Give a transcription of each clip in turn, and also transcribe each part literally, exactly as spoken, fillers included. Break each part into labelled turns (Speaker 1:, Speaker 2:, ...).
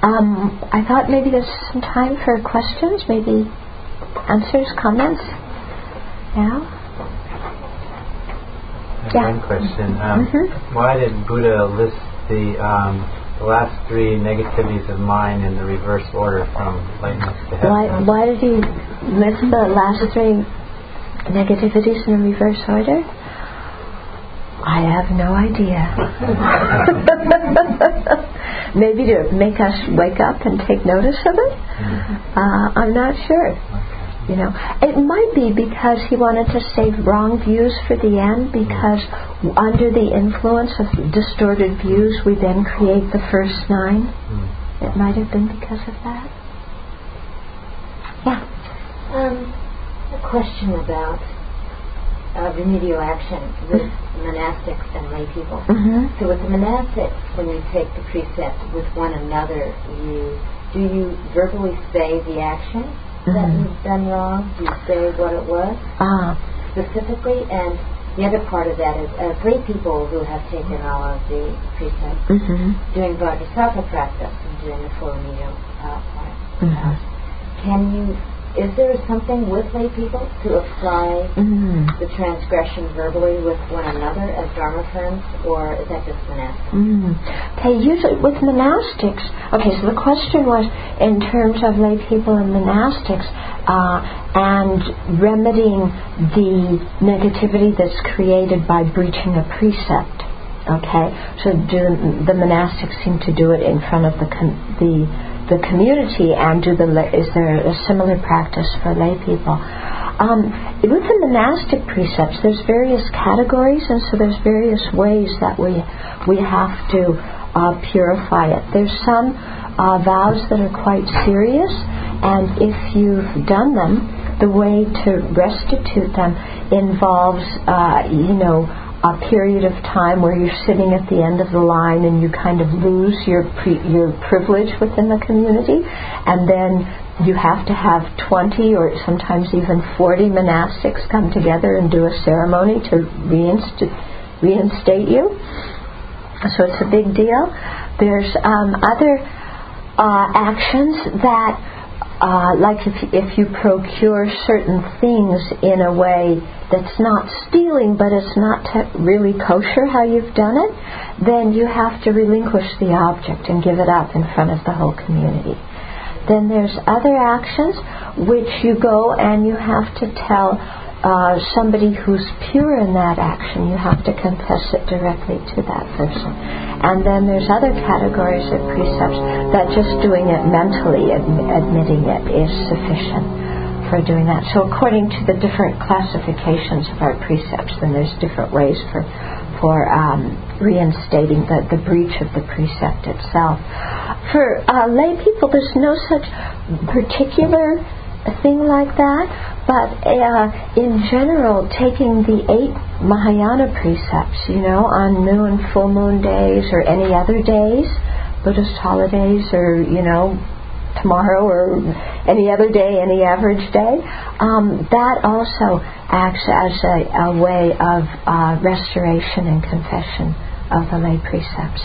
Speaker 1: Um, I thought maybe there's some time for questions, maybe answers, comments. Yeah?
Speaker 2: Yeah. One question. Um, mm-hmm. Why did Buddha list the, um, the last three negativities of mind in the reverse order from lightness to heaven?
Speaker 1: Why, why did he list the last three negativities in the reverse order? I have no idea. Maybe to make us wake up and take notice of it? Uh, I'm not sure. You know, it might be because he wanted to save wrong views for the end, because under the influence of distorted views we then create the first nine. It might have been because of that. Yeah.
Speaker 3: Um, a question about Uh, remedial action with mm-hmm. monastics and lay people.
Speaker 1: Mm-hmm.
Speaker 3: So with the monastics, when you take the precept with one another, you do you verbally say the action mm-hmm. that you've done wrong? Do you say what it was
Speaker 1: uh.
Speaker 3: specifically? And the other part of that is, as lay people who have taken all of the precepts,
Speaker 1: mm-hmm.
Speaker 3: doing Vajrasattva practice and doing the full remedial uh, part,
Speaker 1: mm-hmm.
Speaker 3: uh, can you? Is there something with lay people to apply
Speaker 1: mm.
Speaker 3: the transgression verbally with one another as Dharma friends, or is that just monastics?
Speaker 1: Mm. Okay, usually with monastics, okay, so the question was in terms of lay people and monastics uh, and remedying the negativity that's created by breaching a precept. Okay, so do the monastics seem to do it in front of the com- the the community, and do the is there a similar practice for lay people? Um, with the monastic precepts, there's various categories, and so there's various ways that we we have to uh, purify it. There's some uh, vows that are quite serious, and if you've done them, the way to restitute them involves, uh, you know, a period of time where you're sitting at the end of the line and you kind of lose your pre- your privilege within the community, and then you have to have twenty or sometimes even forty monastics come together and do a ceremony to reinst- reinstate you. So it's a big deal. There's um, other uh, actions that Uh, like if you, if you procure certain things in a way that's not stealing, but it's not te- really kosher how you've done it, then you have to relinquish the object and give it up in front of the whole community. Then there's other actions which you go and you have to tell uh, somebody who's pure in that action. You have to confess it directly to that person. And then there's other categories of precepts that just doing it mentally, admi- admitting it, is sufficient for doing that. So according to the different classifications of our precepts, then there's different ways for for um, reinstating the, the breach of the precept itself. For uh, lay people, there's no such particular thing like that, but uh, in general, taking the eight Mahayana precepts, you know, on new and full moon days or any other days, Buddhist holidays, or, you know, tomorrow or any other day, any average day, um, that also acts as a, a way of uh, restoration and confession of the lay precepts.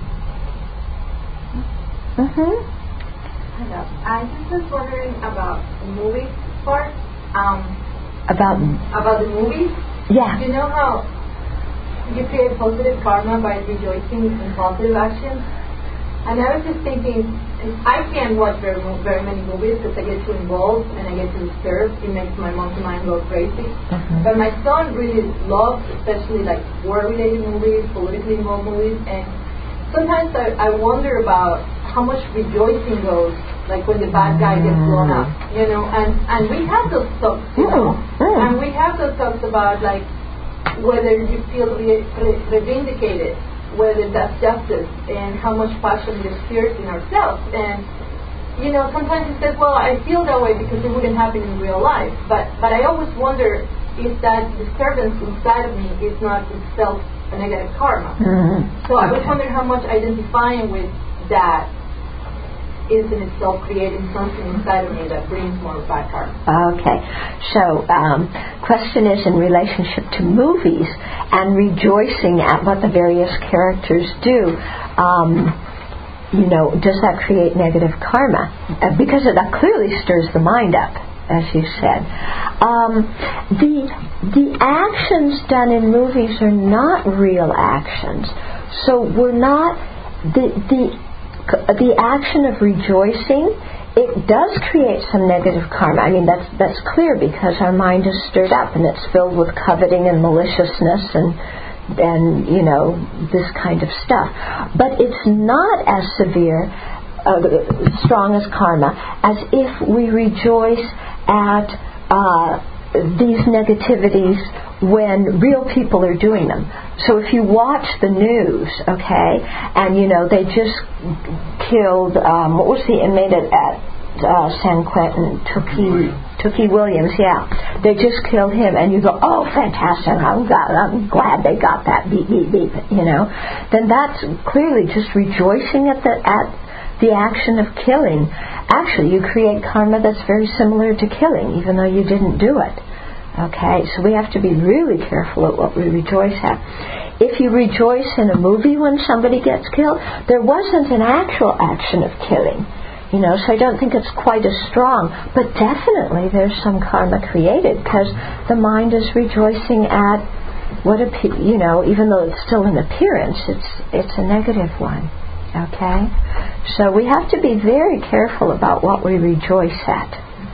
Speaker 1: Mm-hmm.
Speaker 4: Hello. I just was wondering about the movie part. Um,
Speaker 1: about
Speaker 4: about the movies.
Speaker 1: Yeah.
Speaker 4: You know how you create positive karma by rejoicing in positive actions? And I was just thinking, I can't watch very, very many movies because I get too involved and I get too disturbed. It makes my monkey mind go crazy.
Speaker 1: Mm-hmm.
Speaker 4: But my son really loves, especially like war-related movies, politically involved movies, and sometimes I, I wonder about how much rejoicing goes, like when the bad guy gets blown up, you know, and, and we have those talks, you know,
Speaker 1: mm-hmm.
Speaker 4: and we have those talks about like whether you feel re- re- reivindicated, whether that's justice, and how much passion there appears in ourselves. And, you know, sometimes he says, well, I feel that way because it wouldn't happen in real life. But but I always wonder if that disturbance inside of me is not itself a negative karma.
Speaker 1: Mm-hmm.
Speaker 4: So I was wondering how much identifying with that is in itself creating something inside of me that brings more bad karma.
Speaker 1: Okay. So, um, question is in relationship to movies and rejoicing at what the various characters do. Um, you know, does that create negative karma? Uh, because it, that clearly stirs the mind up, as you said. Um, the the actions done in movies are not real actions. So we're not, the the the action of rejoicing, it does create some negative karma. I mean, that's that's clear because our mind is stirred up and it's filled with coveting and maliciousness and and, you know, this kind of stuff. But it's not as severe, uh, strong as karma, as if we rejoice at uh, these negativities when real people are doing them. So if you watch the news, okay, and, you know, they just killed, um, what was the inmate at, at uh, San Quentin, Tookie, Tookie Williams, yeah. They just killed him, and you go, oh, fantastic, I'm glad, I'm glad they got that, beep, beep, beep, you know. Then that's clearly just rejoicing at the at the action of killing. Actually, you create karma that's very similar to killing, even though you didn't do it. Okay, so we have to be really careful at what we rejoice at. If you rejoice in a movie when somebody gets killed, there wasn't an actual action of killing. You know, so I don't think it's quite as strong. But definitely there's some karma created because the mind is rejoicing at what, appe- you know, even though it's still an appearance, it's it's a negative one. Okay? So we have to be very careful about what we rejoice at.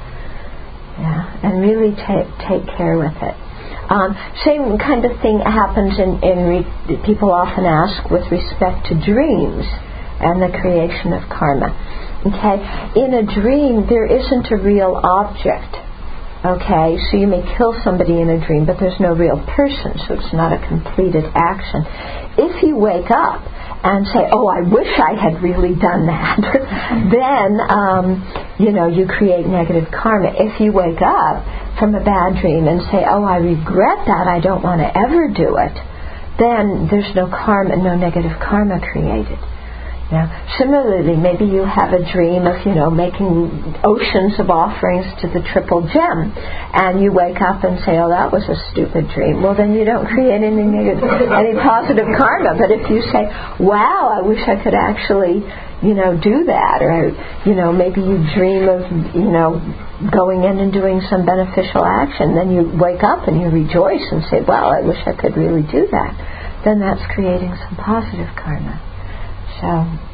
Speaker 1: Yeah, and really take take care with it. Um, same kind of thing happens in, in re- people often ask with respect to dreams and the creation of karma. Okay, in a dream there isn't a real object. Okay, so you may kill somebody in a dream, but there's no real person, so it's not a completed action. If you wake up and say, oh, I wish I had really done that, then, um, you know, you create negative karma. If you wake up from a bad dream and say, oh, I regret that, I don't want to ever do it, then there's no karma, no negative karma created. Now, similarly, maybe you have a dream of, you know, making oceans of offerings to the triple gem, and you wake up and say, oh, that was a stupid dream. Well, then you don't create any negative, any positive karma. But if you say, wow, I wish I could actually, you know, do that, or, you know, maybe you dream of, you know, going in and doing some beneficial action, then you wake up and you rejoice and say, wow, I wish I could really do that. Then that's creating some positive karma. So,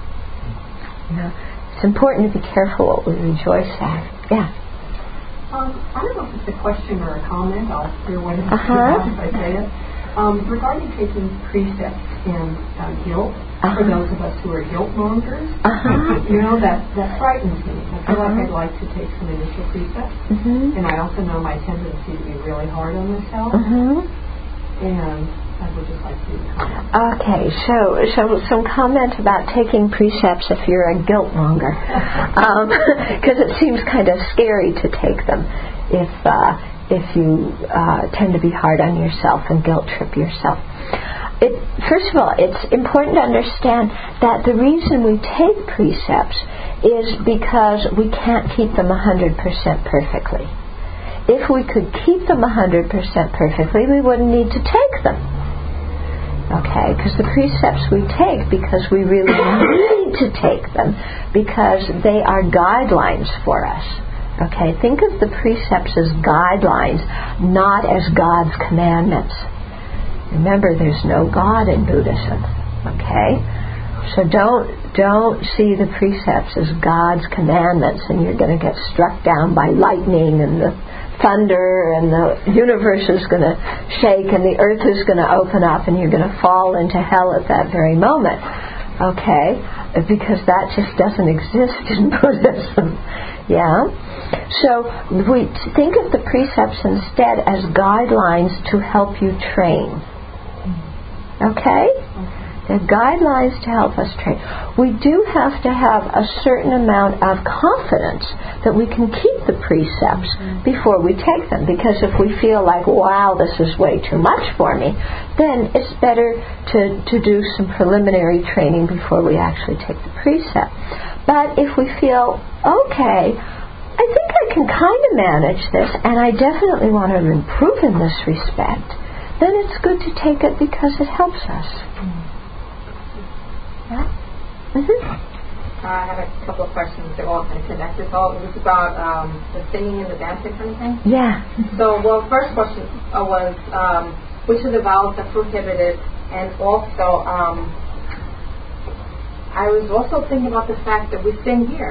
Speaker 1: you know, it's important to be careful what we rejoice at. Yeah.
Speaker 5: Um, I don't know if it's a question or a comment. I'll hear what it's
Speaker 1: uh-huh.
Speaker 5: if I say it. Um, regarding taking precepts in uh, guilt,
Speaker 1: uh-huh.
Speaker 5: for those of us who are guilt mongers,
Speaker 1: uh-huh.
Speaker 5: you know, that, that frightens me. I feel
Speaker 1: uh-huh.
Speaker 5: like I'd like to take some initial precepts.
Speaker 1: Mm-hmm.
Speaker 5: And I also know my tendency to be really hard on myself.
Speaker 1: Mm-hmm. And
Speaker 5: I would just like to comment.
Speaker 1: Okay, so so some comment about taking precepts if you're a guilt monger, because um, it seems kind of scary to take them if uh, if you uh, tend to be hard on yourself and guilt trip yourself. It, first of all, it's important to understand that the reason we take precepts is because we can't keep them one hundred percent perfectly. If we could keep them one hundred percent perfectly, we wouldn't need to take them. Okay, because the precepts we take because we really need to take them because they are guidelines for us. Okay, think of the precepts as guidelines, not as God's commandments. Remember, there's no God in Buddhism. Okay, so don't don't see the precepts as God's commandments, and you're going to get struck down by lightning and the thunder and the universe is going to shake and the earth is going to open up and you're going to fall into hell at that very moment. Okay? Because that just doesn't exist in Buddhism. Yeah? So we think of the precepts instead as guidelines to help you train. Okay? They're guidelines to help us train. We do have to have a certain amount of confidence that we can keep the precepts before we take them. Because if we feel like, wow, this is way too much for me, then it's better to, to do some preliminary training before we actually take the precept. But if we feel, okay, I think I can kind of manage this, and I definitely want to improve in this respect, then it's good to take it because it helps us. Yeah? Mm-hmm.
Speaker 6: I have a couple of questions. They're all kind of connected. So it was about um, the singing and the dancing kind of thing.
Speaker 1: Yeah.
Speaker 6: So, well, first question uh, was um, which of the vows are prohibited, and also um, I was also thinking about the fact that we sing here.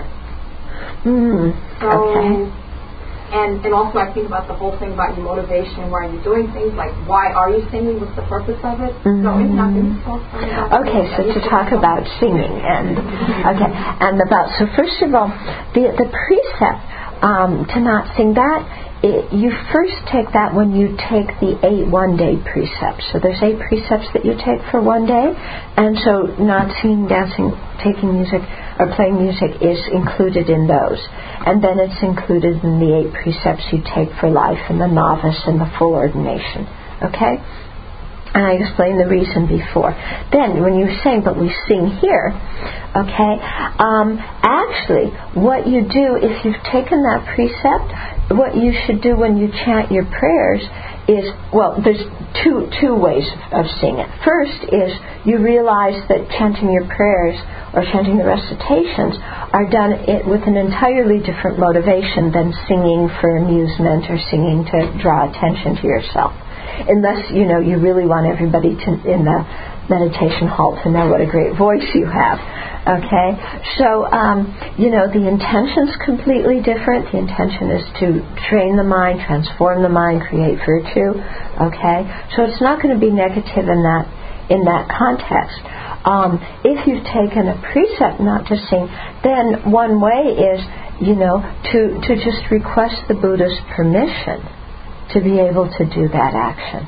Speaker 1: Mm,
Speaker 6: so,
Speaker 1: okay.
Speaker 6: And, and also I think about the whole thing about your motivation. Why are you doing things? Like, why are you singing? What's the purpose of it?
Speaker 1: Mm-hmm.
Speaker 6: So it's nothing.
Speaker 1: Okay, so to talk about singing and okay, and about so first of all, the the precept um, to not sing, that it, you first take that when you take the eight one day precepts. So there's eight precepts that you take for one day, and so not singing, dancing, taking music, or playing music is included in those. And then it's included in the eight precepts you take for life and the novice and the full ordination. Okay? And I explained the reason before. Then, when you sing, but we sing here, okay, um, actually, what you do, if you've taken that precept, what you should do when you chant your prayers is, well, there's two two ways of seeing it. First is you realize that chanting your prayers or chanting the recitations are done it with an entirely different motivation than singing for amusement or singing to draw attention to yourself. Unless, you know, you really want everybody to in the meditation hall to know what a great voice you have. Okay? So, um, you know, the intention's completely different. The intention is to train the mind, transform the mind, create virtue. Okay? So it's not going to be negative in that in that context. Um, if you've taken a precept not to sing, then one way is, you know, to, to just request the Buddha's permission to be able to do that action.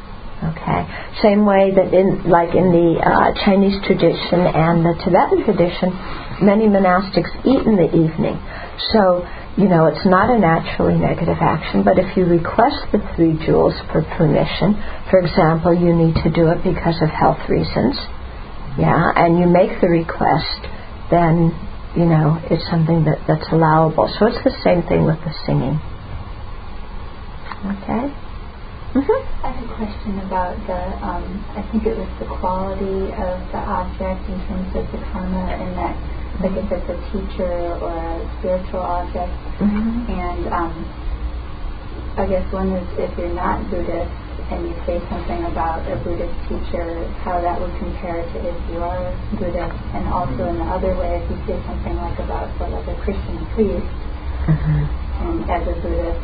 Speaker 1: Okay? Same way that in, like in the uh, Chinese tradition and the Tibetan tradition, many monastics eat in the evening. So, you know, it's not a naturally negative action, but if you request the three jewels for permission, for example, you need to do it because of health reasons, yeah, and you make the request, then, you know, it's something that, that's allowable. So it's the same thing with the singing. Okay. Mm-hmm.
Speaker 7: I have a question about the, um, I think it was the quality of the object in terms of the karma, and that, like if it's a teacher or a spiritual object.
Speaker 1: Mm-hmm.
Speaker 7: And um, I guess one is if you're not Buddhist and you say something about a Buddhist teacher, how that would compare to if you are Buddhist. And also in the other way, if you say something like about, so like a Christian priest,
Speaker 1: Mm-hmm.
Speaker 7: and as a Buddhist,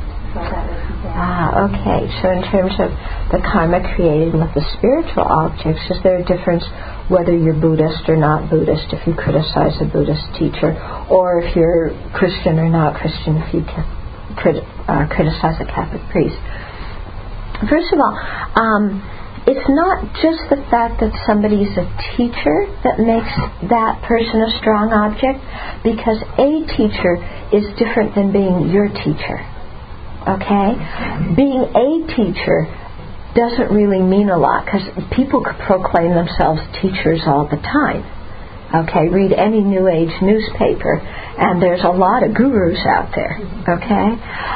Speaker 1: Ah, okay. So in terms of the karma created with the spiritual objects, is there a difference whether you're Buddhist or not Buddhist if you criticize a Buddhist teacher, or if you're Christian or not Christian if you crit- uh, criticize a Catholic priest? First of all, um, it's not just the fact that somebody's a teacher that makes that person a strong object, because a teacher is different than being your teacher. Okay? Being a teacher doesn't really mean a lot, because people could proclaim themselves teachers all the time. Okay? Read any New Age newspaper, and there's a lot of gurus out there. Okay?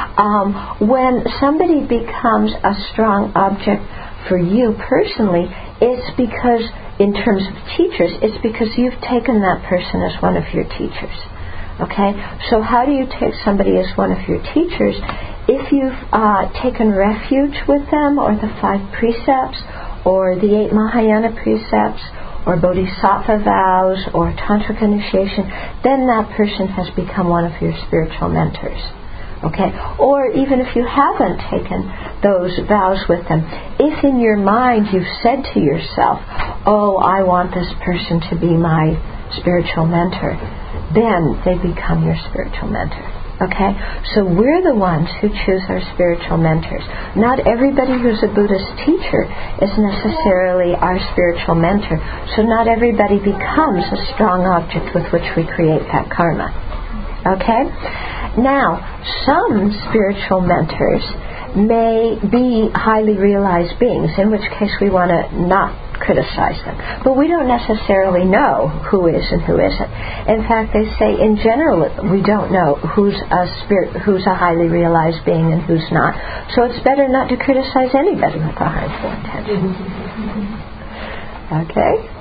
Speaker 1: Um, when somebody becomes a strong object for you personally, it's because, in terms of teachers, it's because you've taken that person as one of your teachers. Okay? So how do you take somebody as one of your teachers? If you've uh, taken refuge with them, or the five precepts, or the eight Mahayana precepts, or bodhisattva vows, or tantric initiation, then that person has become one of your spiritual mentors. Okay? Or even if you haven't taken those vows with them, if in your mind you've said to yourself, oh, I want this person to be my spiritual mentor, then they become your spiritual mentor. Okay? So we're the ones who choose our spiritual mentors. Not everybody who's a Buddhist teacher is necessarily our spiritual mentor. So not everybody becomes a strong object with which we create that karma. Okay? Now, some spiritual mentors may be highly realized beings, in which case we want to not criticize them. But we don't necessarily know who is and who isn't. In fact, they say in general we don't know who's a spirit, who's a highly realized being and who's not. So it's better not to criticize anybody with a harmful intention. Okay?